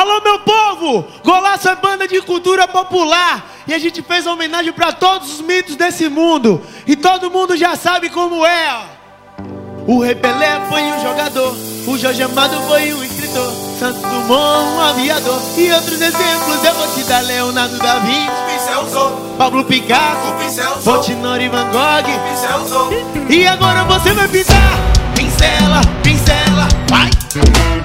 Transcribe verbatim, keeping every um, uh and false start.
Alô, meu povo! Golaço é banda de cultura popular e a gente fez homenagem pra todos os mitos desse mundo. E todo mundo já sabe como é, ó. O Rei Pelé foi um jogador, o Jorge Amado foi um escritor, Santos Dumont um aviador, e outros exemplos eu vou te dar. Leonardo da Vinci, pincel usou. Pablo Picasso, O pincel usou. Fontenot e Van Gogh, O pincel usou. e agora você vai pintar. Pincela, pincela, vai!